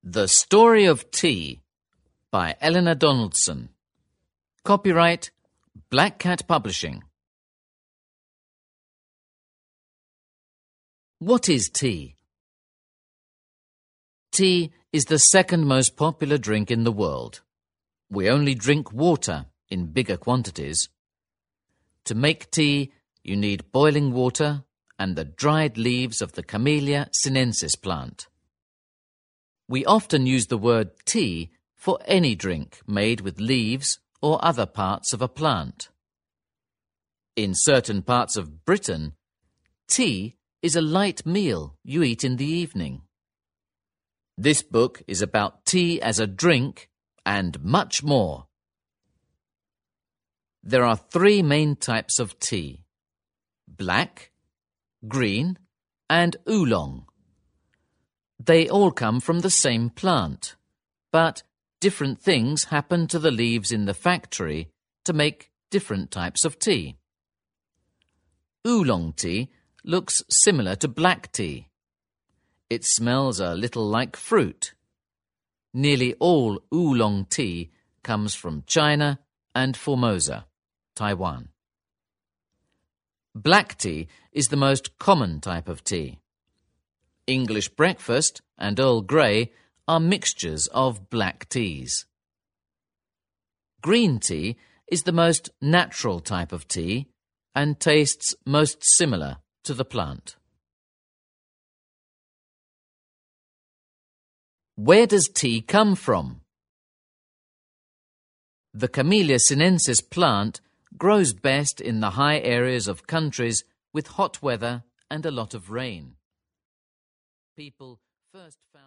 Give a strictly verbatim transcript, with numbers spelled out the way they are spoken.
The Story of Tea by Eleanor Donaldson. Copyright Black Cat Publishing. What is tea? Tea is the second most popular drink in the world. We only drink water in bigger quantities. To make tea, you need boiling water and the dried leaves of the Camellia sinensis plant. We often use the word tea for any drink made with leaves or other parts of a plant. In certain parts of Britain, tea is a light meal you eat in the evening. This book is about tea as a drink and much more. There are three main types of tea: black, green, and oolong. They all come from the same plant, but different things happen to the leaves in the factory to make different types of tea. Oolong tea looks similar to black tea. It smells a little like fruit. Nearly all oolong tea comes from China and Formosa, Taiwan. Black tea is the most common type of tea. English breakfast and Earl Grey are mixtures of black teas. Green tea is the most natural type of tea and tastes most similar to the plant. Where does tea come from? The Camellia sinensis plant grows best in the high areas of countries with hot weather and a lot of rain. People first found